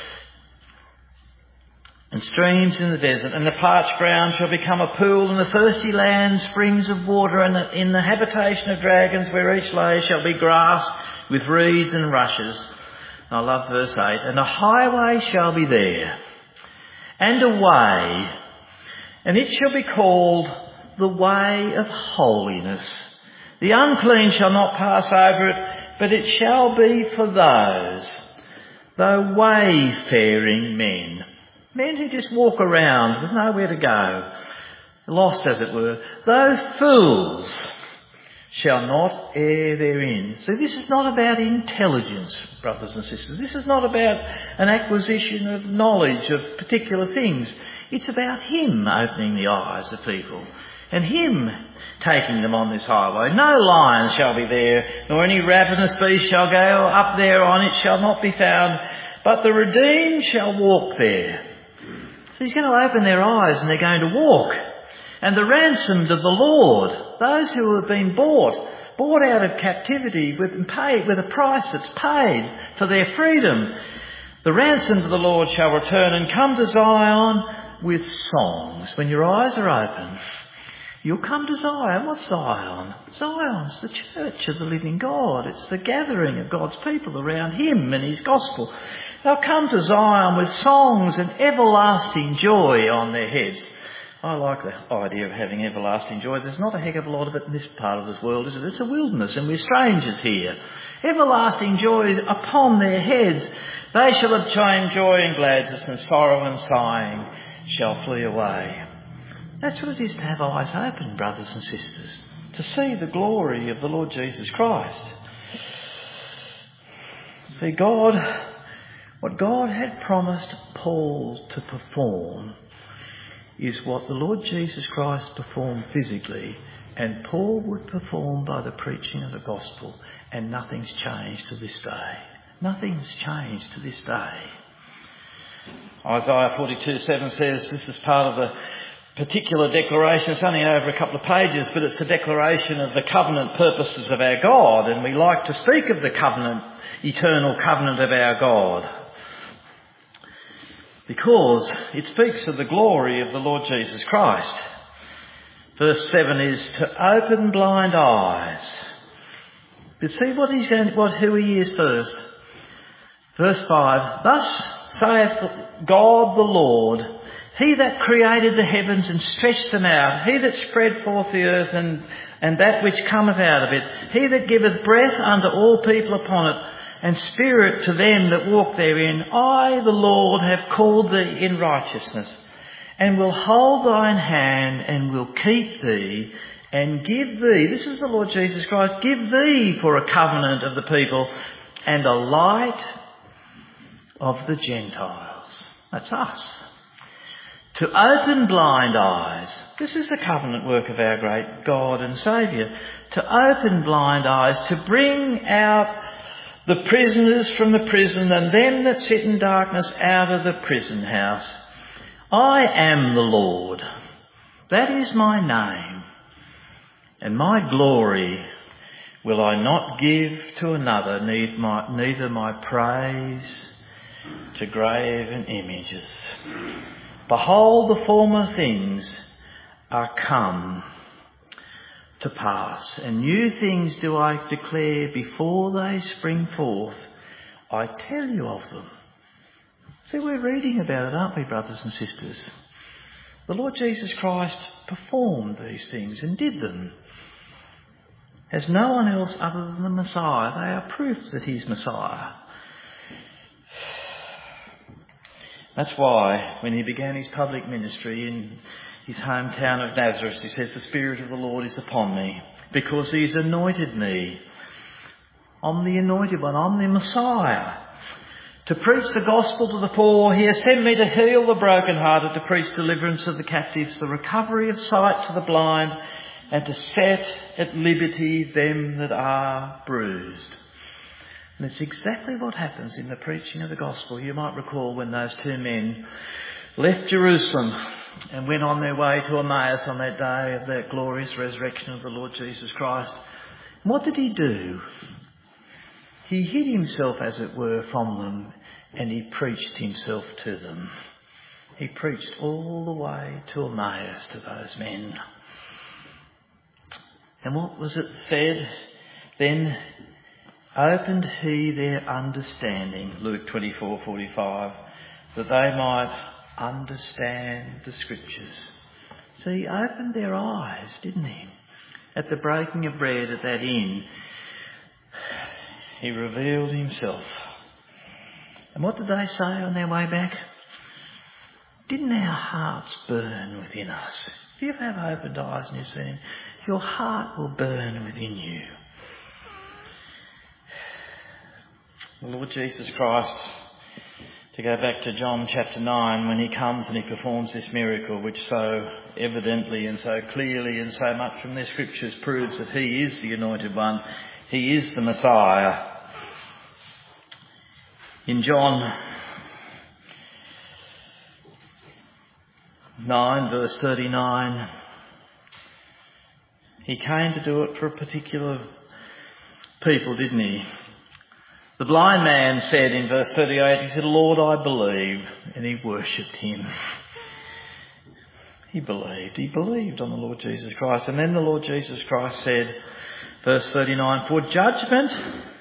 And streams in the desert, and the parched ground shall become a pool, and the thirsty land springs of water, and in the habitation of dragons where each lays shall be grass with reeds and rushes. I love verse eight. And a highway shall be there, and a way, and it shall be called the way of holiness. The unclean shall not pass over it, but it shall be for those, the wayfaring men. Men who just walk around with nowhere to go, lost as it were. Though fools shall not err therein. So this is not about intelligence, brothers and sisters. This is not about an acquisition of knowledge of particular things. It's about him opening the eyes of people and him taking them on this highway. No lion shall be there, nor any ravenous beast shall go up there on it, shall not be found, but the redeemed shall walk there. So he's going to open their eyes and they're going to walk. And the ransomed of the Lord, those who have been bought, bought out of captivity with, paid, with a price that's paid for their freedom. The ransomed of the Lord shall return and come to Zion with songs. When your eyes are open, you'll come to Zion. What's Zion? Zion's the church of the living God. It's the gathering of God's people around him and his gospel. They'll come to Zion with songs and everlasting joy on their heads. I like the idea of having everlasting joy. There's not a heck of a lot of it in this part of this world, is it? It's a wilderness and we're strangers here. Everlasting joy upon their heads. They shall obtain joy and gladness, and sorrow and sighing shall flee away. That's what it is to have eyes open, brothers and sisters. To see the glory of the Lord Jesus Christ. See, God, what God had promised Paul to perform is what the Lord Jesus Christ performed physically, and Paul would perform by the preaching of the gospel, and nothing's changed to this day. Nothing's changed to this day. Isaiah forty-two seven says, this is part of the particular declaration. It's only over a couple of pages, but it's a declaration of the covenant purposes of our God, and we like to speak of the covenant, eternal covenant of our God, because it speaks of the glory of the Lord Jesus Christ. Verse seven is to open blind eyes. But see what he's going, what who he is first. Verse five. Thus saith God the Lord, he that created the heavens and stretched them out, he that spread forth the earth and, and that which cometh out of it, he that giveth breath unto all people upon it, and spirit to them that walk therein. I, the Lord, have called thee in righteousness, and will hold thine hand, and will keep thee, and give thee, this is the Lord Jesus Christ, give thee for a covenant of the people, and a light of the Gentiles. That's us. To open blind eyes. This is the covenant work of our great God and Saviour. To open blind eyes, to bring out the prisoners from the prison and them that sit in darkness out of the prison house. I am the Lord. That is my name. And my glory will I not give to another, neither my praise to graven images. Behold, the former things are come to pass, and new things do I declare before they spring forth. I tell you of them. See, we're reading about it, aren't we, brothers and sisters? The Lord Jesus Christ performed these things and did them. As no one else other than the Messiah. They are proof that he's Messiah. That's why when he began his public ministry in his hometown of Nazareth, he says, the Spirit of the Lord is upon me because he's anointed me. I'm the anointed one. I'm the Messiah. To preach the gospel to the poor. He has sent me to heal the brokenhearted, to preach deliverance to the captives, the recovery of sight to the blind, and to set at liberty them that are bruised. And it's exactly what happens in the preaching of the gospel. You might recall when those two men left Jerusalem and went on their way to Emmaus on that day of that glorious resurrection of the Lord Jesus Christ. And what did he do? He hid himself, as it were, from them, and he preached himself to them. He preached all the way to Emmaus to those men. And what was it said? Then opened he their understanding, Luke twenty-four forty-five, that they might understand the Scriptures. See, he opened their eyes, didn't he? At the breaking of bread at that inn, he revealed himself. And what did they say on their way back? Didn't our hearts burn within us? If you have opened eyes and you've seen, your heart will burn within you. The Lord Jesus Christ, to go back to John chapter nine, when he comes and he performs this miracle, which so evidently and so clearly and so much from the Scriptures proves that he is the Anointed One, he is the Messiah. In John nine verse thirty-nine, he came to do it for a particular people, didn't he? The blind man said in verse thirty-eight, he said, Lord, I believe. And he worshipped him. He believed. He believed on the Lord Jesus Christ. And then the Lord Jesus Christ said, verse thirty-nine, for judgment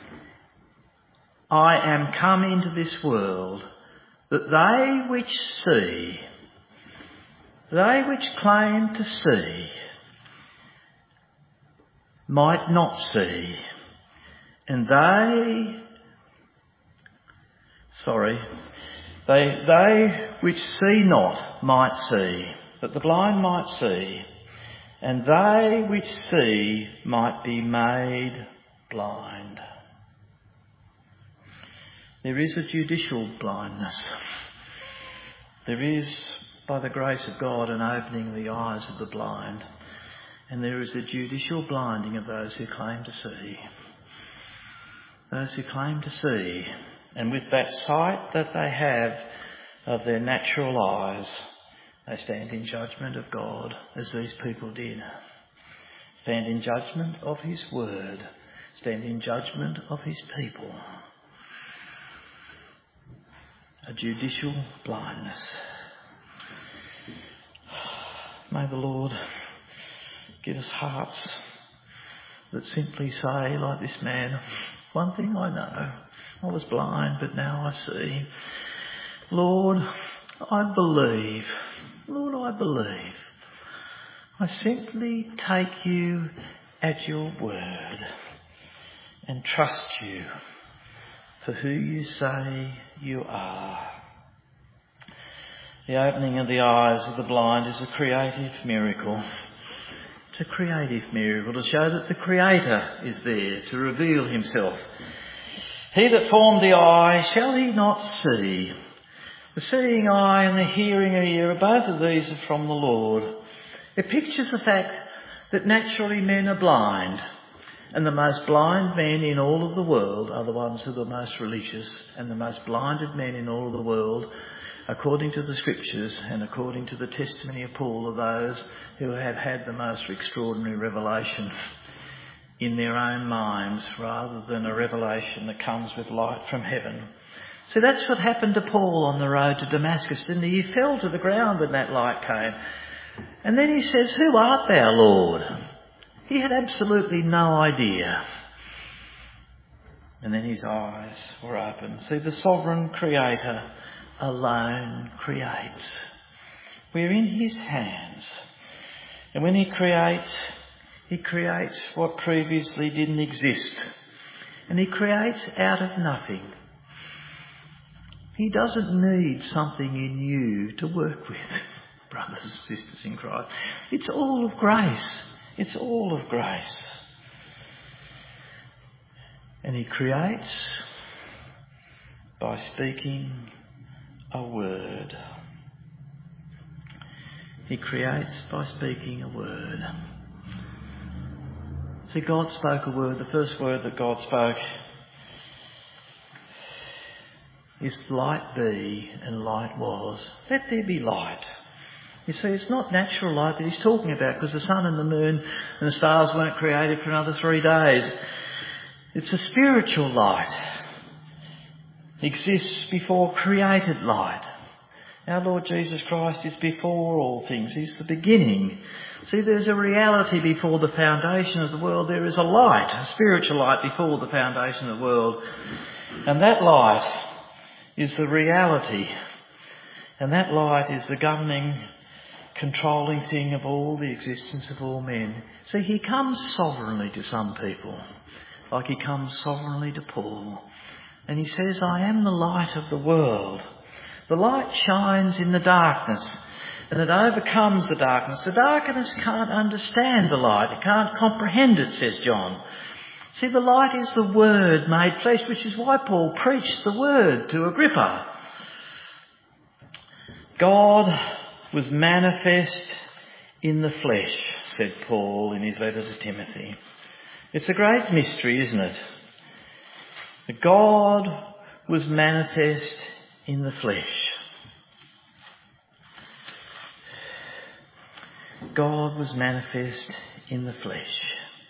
I am come into this world, that they which see, they which claim to see, might not see, and they, sorry, they, they which see not might see, that the blind might see, and they which see might be made blind. There is a judicial blindness. There is, by the grace of God, an opening of the eyes of the blind. And there is a judicial blinding of those who claim to see. Those who claim to see. And with that sight that they have of their natural eyes, they stand in judgment of God, as these people did. Stand in judgment of his word. Stand in judgment of his people. A judicial blindness. May the Lord give us hearts that simply say, like this man, one thing I know, I was blind, but now I see. Lord, I believe. Lord, I believe. I simply take you at your word and trust you for who you say you are. The opening of the eyes of the blind is a creative miracle. It's a creative miracle to show that the Creator is there to reveal himself. He that formed the eye, shall he not see? The seeing eye and the hearing ear, both of these are from the Lord. It pictures the fact that naturally men are blind, and the most blind men in all of the world are the ones who are the most religious, and the most blinded men in all of the world, according to the scriptures and according to the testimony of Paul, are those who have had the most extraordinary revelation in their own minds rather than a revelation that comes with light from heaven. So that's what happened to Paul on the road to Damascus, didn't he? He fell to the ground when that light came. And then he says, "Who art thou, Lord?" He had absolutely no idea. And then his eyes were opened. See, the sovereign Creator alone creates. We're in his hands. And when he creates, he creates what previously didn't exist. And he creates out of nothing. He doesn't need something in you to work with, brothers and sisters in Christ. It's all of grace. It's all of grace. And he creates by speaking a word. He creates by speaking a word. See, God spoke a word. The first word that God spoke is light be, and light was. Let there be light. You see, it's not natural light that he's talking about, because the sun and the moon and the stars weren't created for another three days. It's a spiritual light. It exists before created light. Our Lord Jesus Christ is before all things. He's the beginning. See, there's a reality before the foundation of the world. There is a light, a spiritual light before the foundation of the world. And that light is the reality. And that light is the governing, controlling thing of all the existence of all men. See, he comes sovereignly to some people, like he comes sovereignly to Paul. And he says, "I am the light of the world." The light shines in the darkness, and it overcomes the darkness. The darkness can't understand the light. It can't comprehend it, says John. See, the light is the Word made flesh, which is why Paul preached the Word to Agrippa. God was manifest in the flesh, said Paul in his letter to Timothy. It's a great mystery, isn't it? That God was manifest in the flesh. God was manifest in the flesh.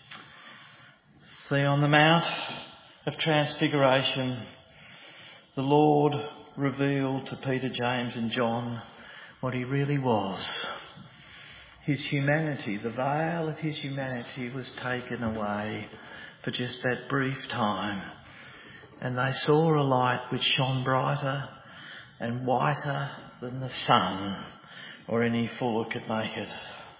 See, on the Mount of Transfiguration, the Lord revealed to Peter, James and John what he really was. His humanity, the veil of his humanity was taken away for just that brief time. And they saw a light which shone brighter and whiter than the sun or any fuller could make it.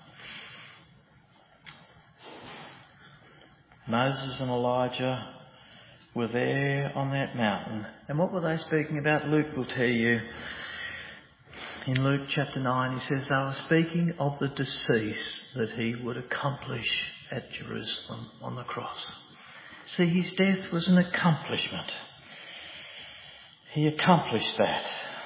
Moses and Elijah were there on that mountain. And what were they speaking about? Luke will tell you. In Luke chapter nine, he says they were speaking of the decease that he would accomplish at Jerusalem on the cross. See, his death was an accomplishment. He accomplished that.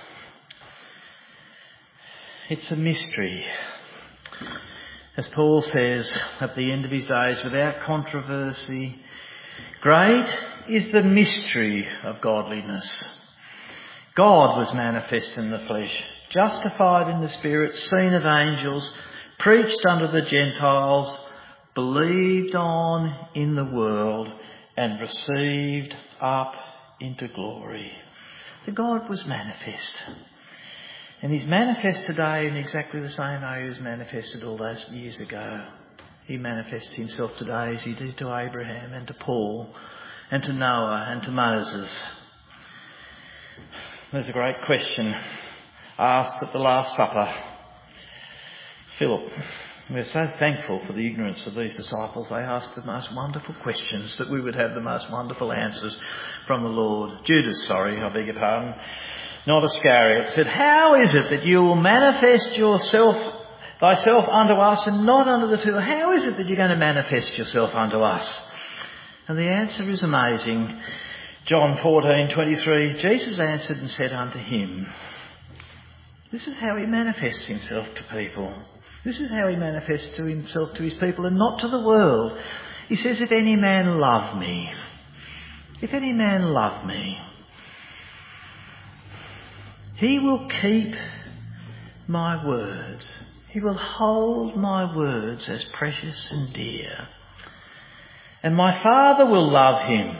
It's a mystery. As Paul says at the end of his days, without controversy, great is the mystery of godliness. God was manifest in the flesh, justified in the Spirit, seen of angels, preached unto the Gentiles, believed on in the world, and received up into glory. So God was manifest. And he's manifest today in exactly the same way he was manifested all those years ago. He manifests himself today as he did to Abraham and to Paul and to Noah and to Moses. There's a great question asked at the Last Supper. Philip, we're so thankful for the ignorance of these disciples. They asked the most wonderful questions, that we would have the most wonderful answers from the Lord. Judas, sorry, I beg your pardon. Not Iscariot, said, "How is it that you will manifest yourself, thyself unto us and not unto the two? How is it that you're going to manifest yourself unto us?" And the answer is amazing. John fourteen twenty-three, Jesus answered and said unto him, this is how he manifests himself to people. This is how he manifests to himself to his people and not to the world. He says, if any man love me, if any man love me, he will keep my words. He will hold my words as precious and dear. And my Father will love him.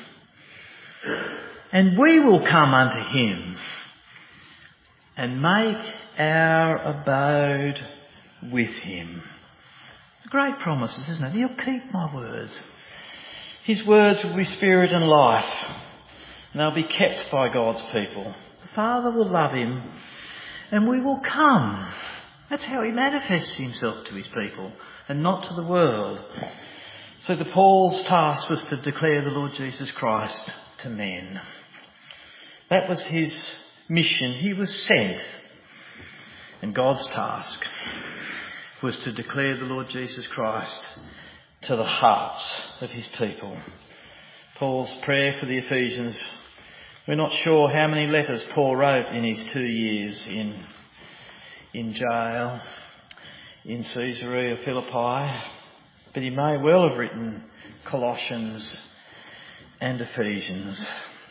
And we will come unto him and make our abode with him. Great promises, isn't it? He'll keep my words. His words will be spirit and life, and they'll be kept by God's people. The Father will love him, and we will come. That's how he manifests himself to his people, and not to the world. So the Paul's task was to declare the Lord Jesus Christ to men. That was his mission. He was sent. And God's task was to declare the Lord Jesus Christ to the hearts of his people. Paul's prayer for the Ephesians. We're not sure how many letters Paul wrote in his two years in, in jail in Caesarea Philippi, but he may well have written Colossians and Ephesians.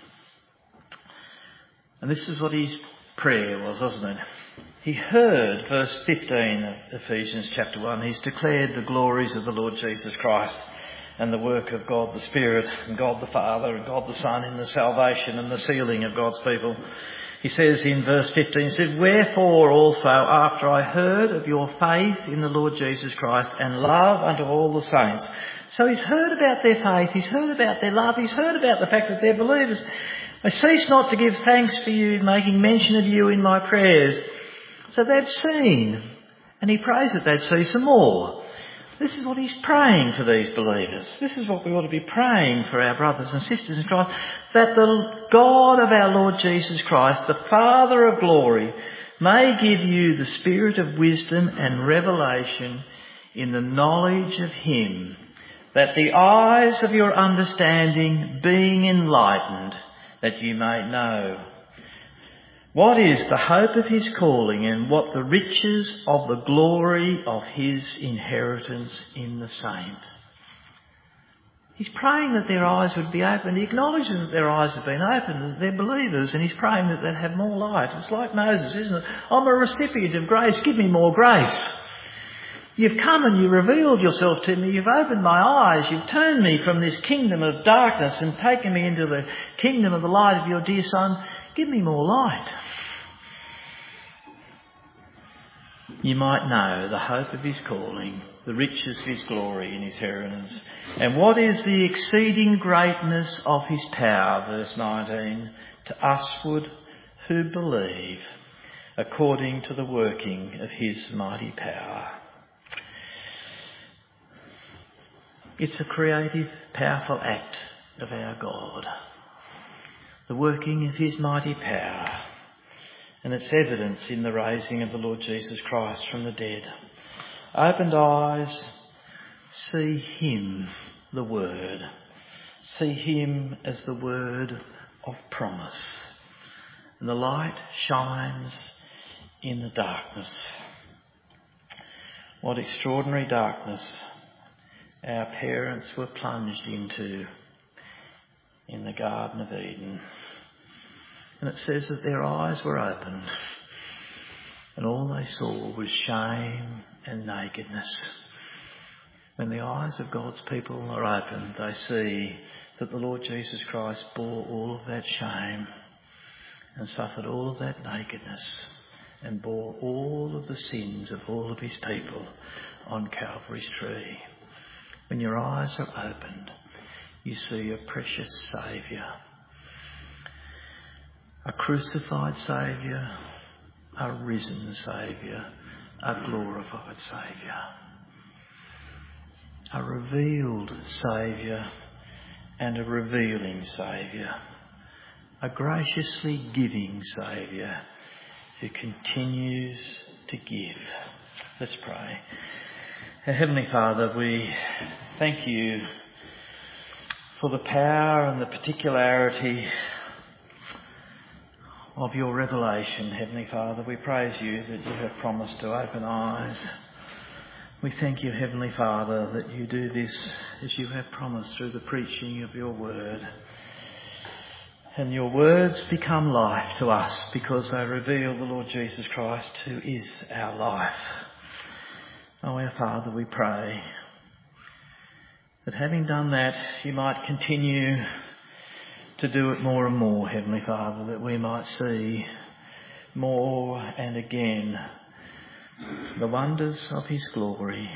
And this is what his prayer was, wasn't it? He heard, verse fifteen of Ephesians chapter one, he's declared the glories of the Lord Jesus Christ and the work of God the Spirit and God the Father and God the Son in the salvation and the sealing of God's people. He says in verse fifteen, he says, wherefore also after I heard of your faith in the Lord Jesus Christ and love unto all the saints. So he's heard about their faith, he's heard about their love, he's heard about the fact that they're believers. I cease not to give thanks for you, making mention of you in my prayers. So they've seen, and he prays that they'd see some more. This is what he's praying for these believers. This is what we ought to be praying for our brothers and sisters in Christ, that the God of our Lord Jesus Christ, the Father of glory, may give you the spirit of wisdom and revelation in the knowledge of him, that the eyes of your understanding being enlightened, that you may know what is the hope of his calling and what the riches of the glory of his inheritance in the saints. He's praying that their eyes would be opened. He acknowledges that their eyes have been opened, that they're believers, and he's praying that they'd have more light. It's like Moses, isn't it? I'm a recipient of grace. Give me more grace. You've come and you've revealed yourself to me. You've opened my eyes. You've turned me from this kingdom of darkness and taken me into the kingdom of the light of your dear Son. Give me more light. You might know the hope of his calling, the riches of his glory in his inheritance, and what is the exceeding greatness of his power, verse nineteen, to usward who believe, according to the working of his mighty power. It's a creative, powerful act of our God, the working of his mighty power, and its evidence in the raising of the Lord Jesus Christ from the dead. Opened eyes, see him, the Word. See him as the word of promise. And the light shines in the darkness. What extraordinary darkness our parents were plunged into in the Garden of Eden. And it says that their eyes were opened and all they saw was shame and nakedness. When the eyes of God's people are opened, they see that the Lord Jesus Christ bore all of that shame and suffered all of that nakedness and bore all of the sins of all of his people on Calvary's tree. When your eyes are opened, you see a precious Saviour, a crucified Saviour, a risen Saviour, a glorified Saviour, a revealed Saviour and a revealing Saviour, a graciously giving Saviour who continues to give. Let's pray. Our Heavenly Father, we thank you for the power and the particularity of your revelation, Heavenly Father. We praise you that you have promised to open eyes. We thank you, Heavenly Father, that you do this as you have promised through the preaching of your word. And your words become life to us because they reveal the Lord Jesus Christ, who is our life. Oh, our Father, we pray that having done that, you might continue to do it more and more, Heavenly Father, that we might see more and again the wonders of his glory,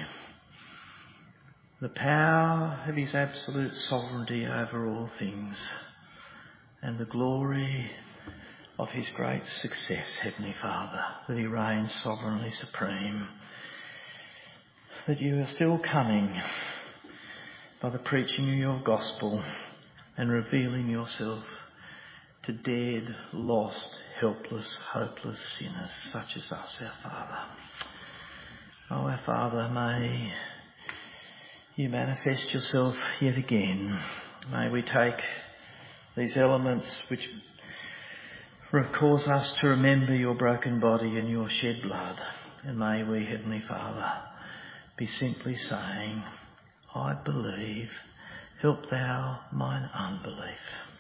the power of his absolute sovereignty over all things, and the glory of his great success, Heavenly Father, that he reigns sovereignly supreme, that you are still coming by the preaching of your gospel and revealing yourself to dead, lost, helpless, hopeless sinners such as us, our Father. Oh, our Father, may you manifest yourself yet again. May we take these elements which cause us to remember your broken body and your shed blood. And may we, Heavenly Father, be simply saying, I believe, help thou mine unbelief.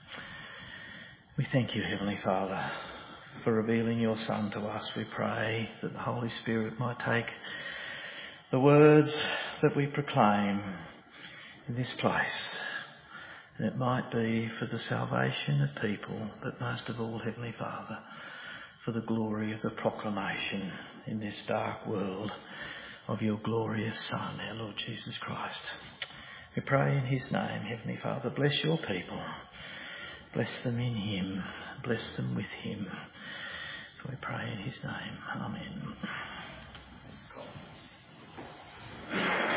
We thank you, Heavenly Father, for revealing your Son to us. We pray that the Holy Spirit might take the words that we proclaim in this place, and it might be for the salvation of people, but most of all, Heavenly Father, for the glory of the proclamation in this dark world of your glorious Son, our Lord Jesus Christ. We pray in his name, Heavenly Father. Bless your people. Bless them in him. Bless them with him. For we pray in his name. Amen.